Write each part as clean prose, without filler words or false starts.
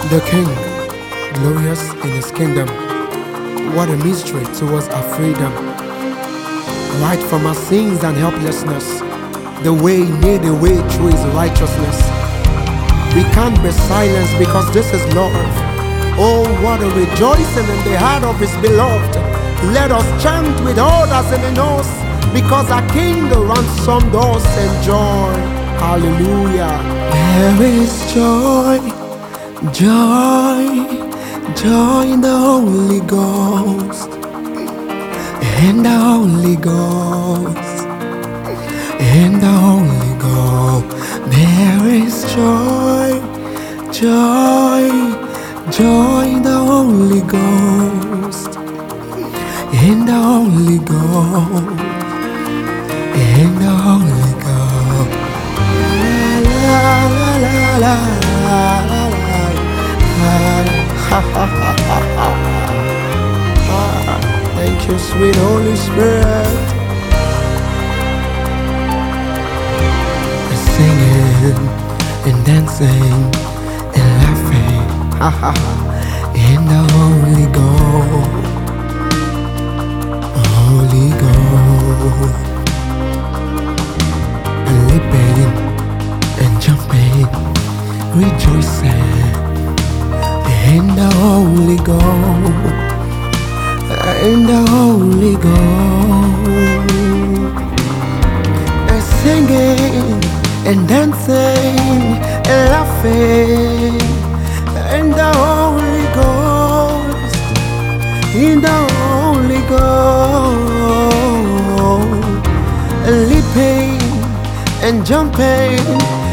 The King, glorious in his kingdom. What a mystery towards our freedom. Right from our sins and helplessness, the way he made a way through his righteousness. We can't be silenced because this is love. Oh, what a rejoicing in the heart of his beloved. Let us chant with others in the nose, because our King ransomed us in joy. Hallelujah. There is joy, joy, joy in the Holy Ghost, in the Holy Ghost, in the Holy Ghost. There is joy, joy, joy in the Holy Ghost, in the Holy Ghost, in the Holy Ghost. La la la la la la. Thank you, sweet Holy Spirit. Singing and dancing and laughing in the Holy Ghost, Holy Ghost. Leaping and jumping, rejoicing in the Holy Ghost, in the Holy Ghost. Singing and dancing and laughing in the Holy Ghost, in the Holy Ghost. Leaping and jumping,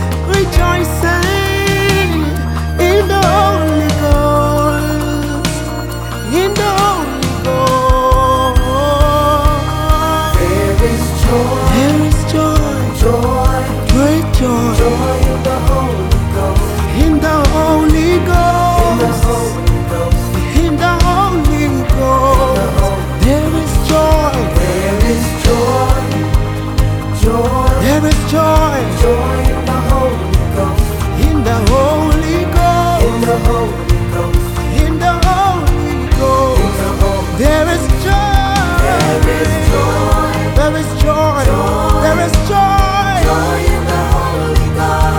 rejoicing in the Holy Ghost, in the Holy Ghost. There is joy, There is joy, joy, great joy, joy in the Holy Ghost, in the Holy in the Ghost, Holy Ghost, in the Holy Ghost. There is joy, there is joy, joy, there is joy, joy in the Holy Ghost, in the Holy Ghost, in the Holy Ghost, in the Holy in Ghost. the Holy. There is joy, There is joy, there is joy, there is joy. joy in the Holy Ghost.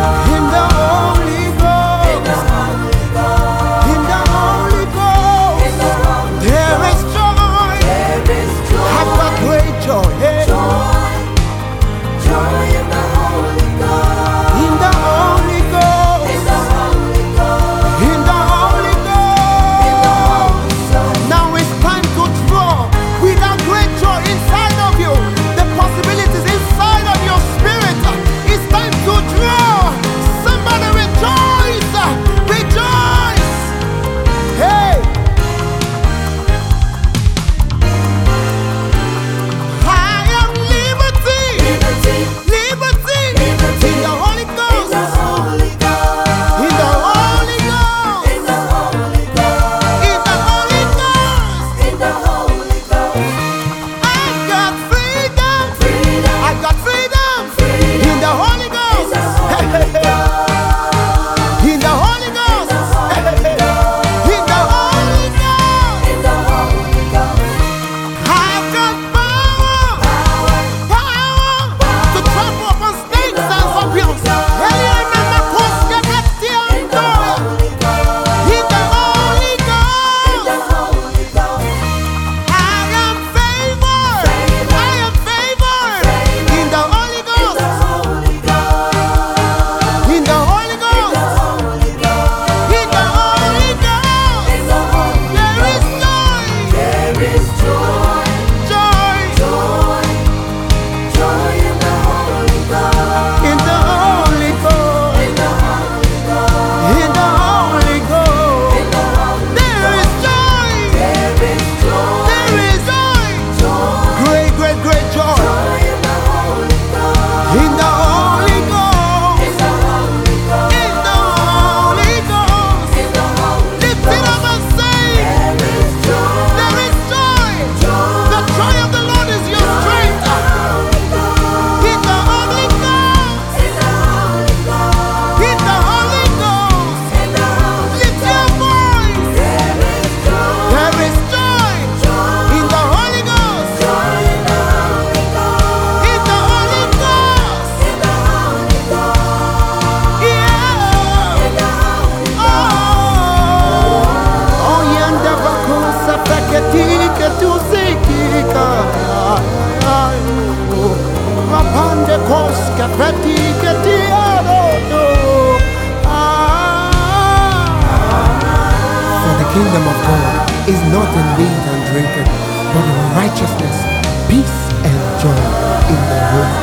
For the kingdom of God is not in meat and drinking, but in righteousness, peace, and joy in the Holy